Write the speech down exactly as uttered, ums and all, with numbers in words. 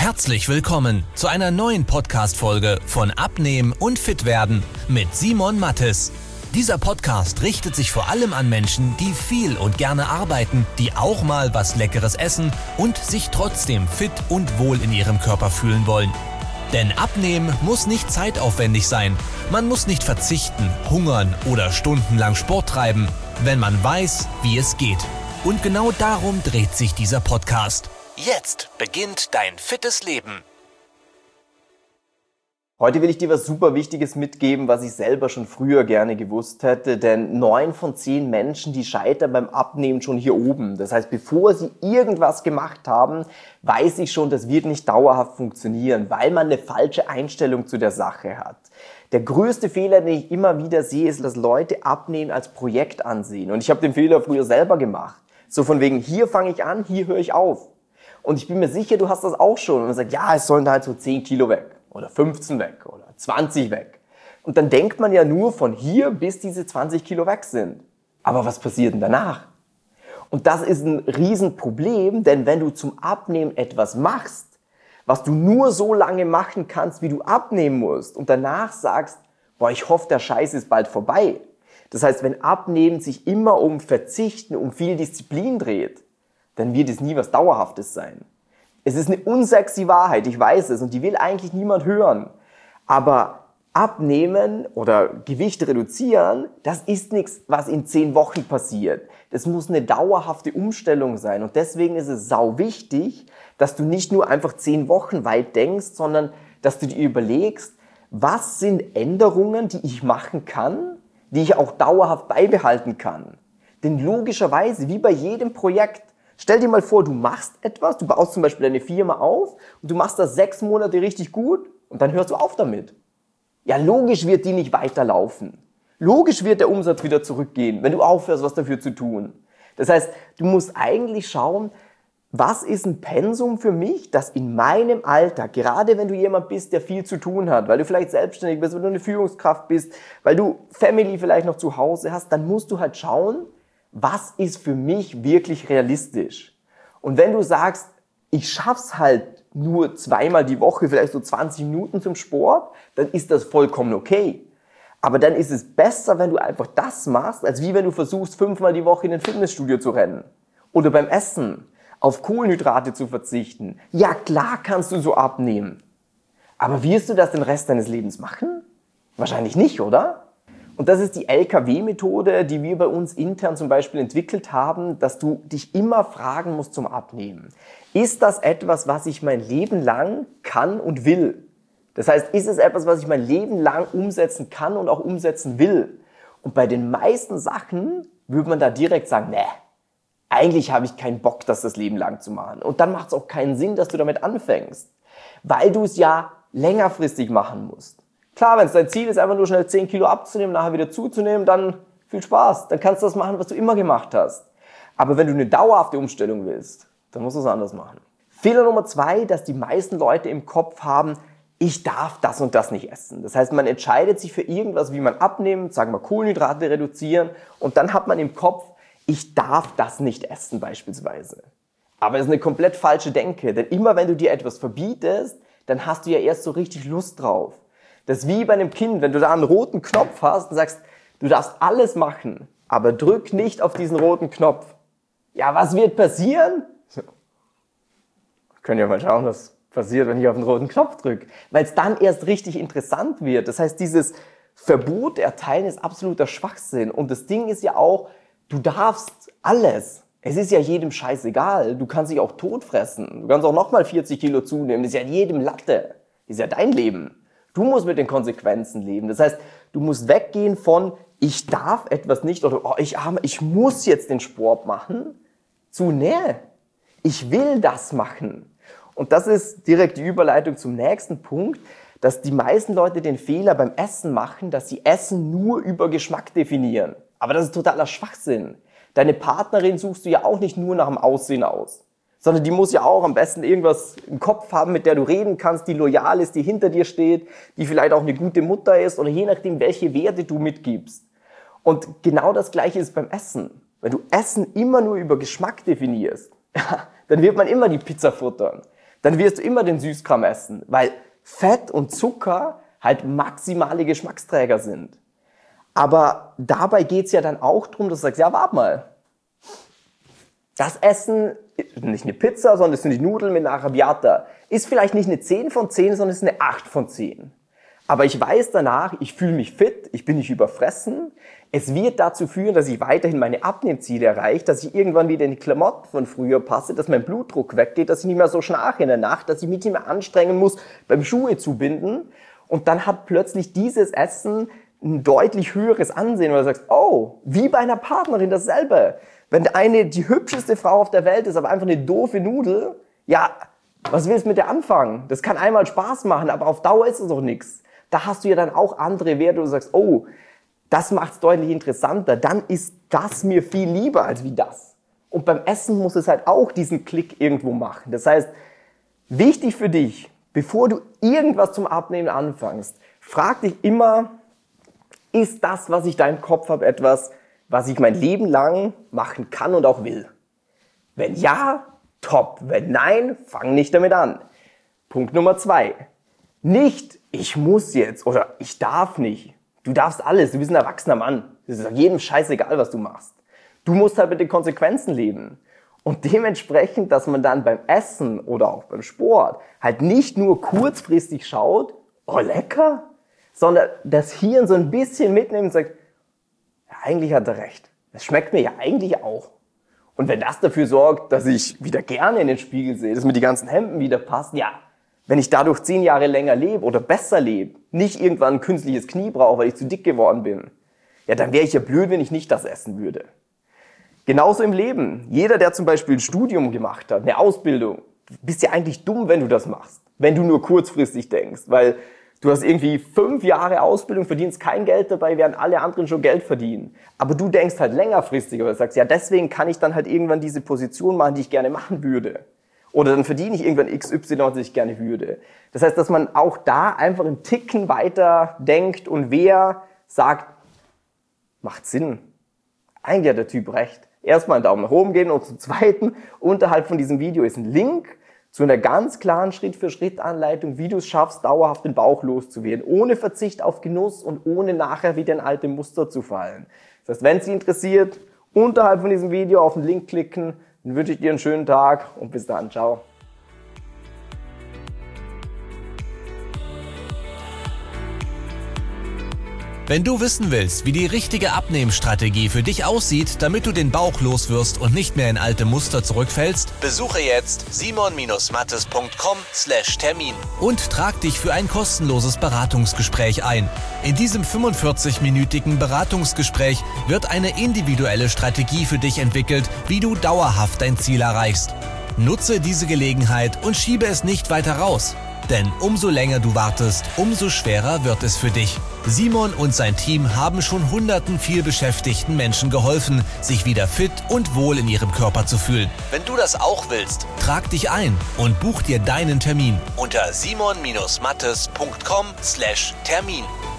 Herzlich willkommen zu einer neuen Podcast-Folge von Abnehmen und Fitwerden mit Simon Mattes. Dieser Podcast richtet sich vor allem an Menschen, die viel und gerne arbeiten, die auch mal was Leckeres essen und sich trotzdem fit und wohl in ihrem Körper fühlen wollen. Denn Abnehmen muss nicht zeitaufwendig sein. Man muss nicht verzichten, hungern oder stundenlang Sport treiben, wenn man weiß, wie es geht. Und genau darum dreht sich dieser Podcast. Jetzt beginnt dein fittes Leben. Heute will ich dir was super Wichtiges mitgeben, was ich selber schon früher gerne gewusst hätte, denn neun von zehn Menschen, die scheitern beim Abnehmen schon hier oben. Das heißt, bevor sie irgendwas gemacht haben, weiß ich schon, das wird nicht dauerhaft funktionieren, weil man eine falsche Einstellung zu der Sache hat. Der größte Fehler, den ich immer wieder sehe, ist, dass Leute Abnehmen als Projekt ansehen. Und ich habe den Fehler früher selber gemacht. So von wegen, hier fange ich an, hier höre ich auf. Und ich bin mir sicher, du hast das auch schon. Und man sagt, ja, es sollen da halt so zehn Kilo weg oder fünfzehn weg oder zwanzig weg. Und dann denkt man ja nur von hier, bis diese zwanzig Kilo weg sind. Aber was passiert denn danach? Und das ist ein Riesenproblem, denn wenn du zum Abnehmen etwas machst, was du nur so lange machen kannst, wie du abnehmen musst und danach sagst, boah, ich hoffe, der Scheiß ist bald vorbei. Das heißt, wenn Abnehmen sich immer um Verzichten, um viel Disziplin dreht, dann wird es nie was Dauerhaftes sein. Es ist eine unsexy Wahrheit, ich weiß es, und die will eigentlich niemand hören. Aber Abnehmen oder Gewicht reduzieren, das ist nichts, was in zehn Wochen passiert. Das muss eine dauerhafte Umstellung sein. Und deswegen ist es sau wichtig, dass du nicht nur einfach zehn Wochen weit denkst, sondern dass du dir überlegst, was sind Änderungen, die ich machen kann, die ich auch dauerhaft beibehalten kann. Denn logischerweise, wie bei jedem Projekt, stell dir mal vor, du machst etwas, du baust zum Beispiel deine Firma auf und du machst das sechs Monate richtig gut und dann hörst du auf damit. Ja, logisch wird die nicht weiterlaufen. Logisch wird der Umsatz wieder zurückgehen, wenn du aufhörst, was dafür zu tun. Das heißt, du musst eigentlich schauen, was ist ein Pensum für mich, das in meinem Alltag, gerade wenn du jemand bist, der viel zu tun hat, weil du vielleicht selbstständig bist, weil du eine Führungskraft bist, weil du Family vielleicht noch zu Hause hast, dann musst du halt schauen, was ist für mich wirklich realistisch? Und wenn du sagst, ich schaff's halt nur zweimal die Woche, vielleicht so zwanzig Minuten zum Sport, dann ist das vollkommen okay. Aber dann ist es besser, wenn du einfach das machst, als wie wenn du versuchst, fünfmal die Woche in ein Fitnessstudio zu rennen. Oder beim Essen auf Kohlenhydrate zu verzichten. Ja, klar kannst du so abnehmen. Aber wirst du das den Rest deines Lebens machen? Wahrscheinlich nicht, oder? Und das ist die L K W-Methode, die wir bei uns intern zum Beispiel entwickelt haben, dass du dich immer fragen musst zum Abnehmen. Ist das etwas, was ich mein Leben lang kann und will? Das heißt, ist es etwas, was ich mein Leben lang umsetzen kann und auch umsetzen will? Und bei den meisten Sachen würde man da direkt sagen, nee, eigentlich habe ich keinen Bock, das das Leben lang zu machen. Und dann macht es auch keinen Sinn, dass du damit anfängst, weil du es ja längerfristig machen musst. Klar, wenn es dein Ziel ist, einfach nur schnell zehn Kilo abzunehmen, nachher wieder zuzunehmen, dann viel Spaß. Dann kannst du das machen, was du immer gemacht hast. Aber wenn du eine dauerhafte Umstellung willst, dann musst du es anders machen. Fehler Nummer zwei, dass die meisten Leute im Kopf haben, ich darf das und das nicht essen. Das heißt, man entscheidet sich für irgendwas, wie man abnimmt, sagen wir Kohlenhydrate reduzieren, und dann hat man im Kopf, ich darf das nicht essen beispielsweise. Aber das ist eine komplett falsche Denke, denn immer wenn du dir etwas verbietest, dann hast du ja erst so richtig Lust drauf. Das ist wie bei einem Kind, wenn du da einen roten Knopf hast und sagst, du darfst alles machen, aber drück nicht auf diesen roten Knopf. Ja, was wird passieren? So. Können ja mal schauen, was passiert, wenn ich auf den roten Knopf drücke. Weil es dann erst richtig interessant wird. Das heißt, dieses Verbot erteilen ist absoluter Schwachsinn. Und das Ding ist ja auch, du darfst alles. Es ist ja jedem scheißegal. Du kannst dich auch tot fressen. Du kannst auch nochmal vierzig Kilo zunehmen. Das ist ja jedem Latte. Das ist ja dein Leben. Du musst mit den Konsequenzen leben. Das heißt, du musst weggehen von, ich darf etwas nicht oder oh, ich, ich muss jetzt den Sport machen, zu, nee, ich will das machen. Und das ist direkt die Überleitung zum nächsten Punkt, dass die meisten Leute den Fehler beim Essen machen, dass sie Essen nur über Geschmack definieren. Aber das ist totaler Schwachsinn. Deine Partnerin suchst du ja auch nicht nur nach dem Aussehen aus, sondern die muss ja auch am besten irgendwas im Kopf haben, mit der du reden kannst, die loyal ist, die hinter dir steht, die vielleicht auch eine gute Mutter ist oder je nachdem, welche Werte du mitgibst. Und genau das Gleiche ist beim Essen. Wenn du Essen immer nur über Geschmack definierst, dann wird man immer die Pizza futtern. dann wirst du immer den Süßkram essen, weil Fett und Zucker halt maximale Geschmacksträger sind. Aber dabei geht's ja dann auch darum, dass du sagst, ja, warte mal. Das Essen, nicht eine Pizza, sondern das sind die Nudeln mit einer Arrabbiata, ist vielleicht nicht eine zehn von zehn, sondern ist eine acht von zehn. Aber ich weiß danach, ich fühle mich fit, ich bin nicht überfressen. Es wird dazu führen, dass ich weiterhin meine Abnehmziele erreiche, dass ich irgendwann wieder in die Klamotten von früher passe, dass mein Blutdruck weggeht, dass ich nicht mehr so schnarche in der Nacht, dass ich mich nicht mehr anstrengen muss beim Schuhe zubinden. Und dann hat plötzlich dieses Essen ein deutlich höheres Ansehen, weil du sagst, oh, wie bei einer Partnerin dasselbe. Wenn eine die hübscheste Frau auf der Welt ist, aber einfach eine doofe Nudel, ja, was willst du mit der anfangen? Das kann einmal Spaß machen, aber auf Dauer ist es doch nichts. Da hast du ja dann auch andere Werte, wo du sagst, oh, das macht es deutlich interessanter. Dann ist das mir viel lieber als wie das. Und beim Essen muss es halt auch diesen Klick irgendwo machen. Das heißt, wichtig für dich, bevor du irgendwas zum Abnehmen anfängst, frag dich immer, ist das, was ich da im Kopf habe, etwas, was ich mein Leben lang machen kann und auch will? Wenn ja, top. Wenn nein, fang nicht damit an. Punkt Nummer zwei. Nicht, ich muss jetzt oder ich darf nicht. Du darfst alles, du bist ein erwachsener Mann. Es ist jedem scheißegal, was du machst. Du musst halt mit den Konsequenzen leben. Und dementsprechend, dass man dann beim Essen oder auch beim Sport halt nicht nur kurzfristig schaut, oh lecker, sondern das Hirn so ein bisschen mitnimmt und sagt, ja, eigentlich hat er recht. Das schmeckt mir ja eigentlich auch. Und wenn das dafür sorgt, dass ich wieder gerne in den Spiegel sehe, dass mir die ganzen Hemden wieder passen, ja, wenn ich dadurch zehn Jahre länger lebe oder besser lebe, nicht irgendwann ein künstliches Knie brauche, weil ich zu dick geworden bin, ja, dann wäre ich ja blöd, wenn ich nicht das essen würde. Genauso im Leben. Jeder, der zum Beispiel ein Studium gemacht hat, eine Ausbildung, bist ja eigentlich dumm, wenn du das machst. Wenn du nur kurzfristig denkst, weil du hast irgendwie fünf Jahre Ausbildung, verdienst kein Geld dabei, während alle anderen schon Geld verdienen. Aber du denkst halt längerfristig, weil du sagst, ja, deswegen kann ich dann halt irgendwann diese Position machen, die ich gerne machen würde. Oder dann verdiene ich irgendwann X Y, was ich gerne würde. Das heißt, dass man auch da einfach einen Ticken weiter denkt und wer sagt, macht Sinn. Eigentlich hat der Typ recht. Erstmal einen Daumen nach oben geben und zum Zweiten, unterhalb von diesem Video ist ein Link zu einer ganz klaren Schritt-für-Schritt-Anleitung, wie du es schaffst, dauerhaft den Bauch loszuwerden, ohne Verzicht auf Genuss und ohne nachher wieder in alte Muster zu fallen. Das heißt, wenn es dich interessiert, unterhalb von diesem Video auf den Link klicken, dann wünsche ich dir einen schönen Tag und bis dann. Ciao. Wenn du wissen willst, wie die richtige Abnehmstrategie für dich aussieht, damit du den Bauch loswirst und nicht mehr in alte Muster zurückfällst, besuche jetzt simon mattes punkt com slash Termin und trag dich für ein kostenloses Beratungsgespräch ein. In diesem fünfundvierzig-minütigen Beratungsgespräch wird eine individuelle Strategie für dich entwickelt, wie du dauerhaft dein Ziel erreichst. Nutze diese Gelegenheit und schiebe es nicht weiter raus. Denn umso länger du wartest, umso schwerer wird es für dich. Simon und sein Team haben schon hunderten vielbeschäftigten Menschen geholfen, sich wieder fit und wohl in ihrem Körper zu fühlen. Wenn du das auch willst, trag dich ein und buch dir deinen Termin unter simon mattes punkt com slash Termin.